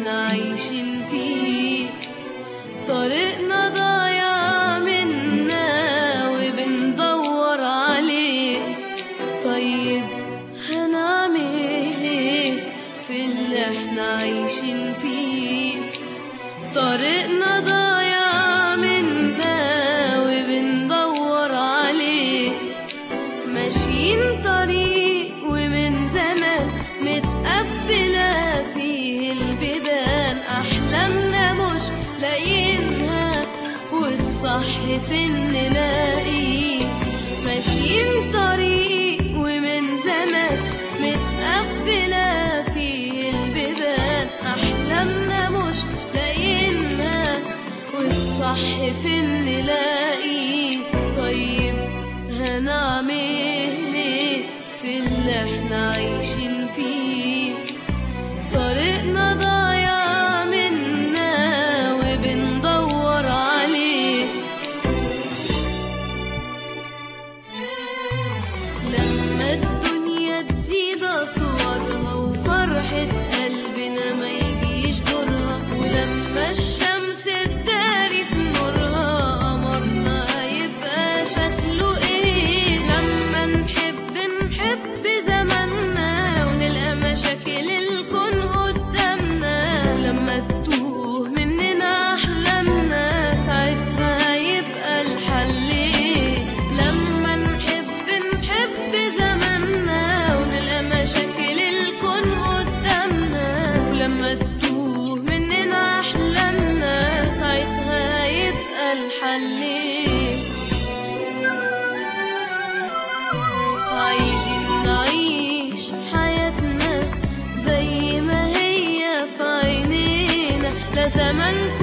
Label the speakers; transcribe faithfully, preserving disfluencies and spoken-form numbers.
Speaker 1: احنا عايشين فيه. طريقنا ضايع منا وبندور عليه. طيب هنعمل ايه في اللي احنا عايشين فيه؟ طريقنا ضايع منا وبندور عليه. ماشيين طريق ومن زمان متقفلة فيه البيبان. أحلامنا مش لاقيينها والصح فين نلاقيه؟ ماشيين طريق ومن زمان متقفلة فيه البيبان. أحلامنا مش لاقيينها والصح فين نلاقيه؟ طيب هنعمل ايه في اللي احنا عايشين فيه؟ طريقنا ضايع منا وبندور عليه. لما الدنيا تزيد أصوارها وفرحة قلبنا ما يجيش دورها، ولما الشمس تداري في نورها قمرنا هيبقى شكله ايه؟ لما نحب نحب زماننا ونلقى مشاكل الكون قدامنا، لما تتوه مننا أحلامنا ساعتها هيبقى الحل ايه؟ لما نحب نحب زماننا ونلقى مشاكل الكون قدامنا، ولما تتوه مننا أحلامنا ساعتها هيبقى الحل ايه؟ عايزين نعيش حياتنا زي ما هي في عينينا، لا زمان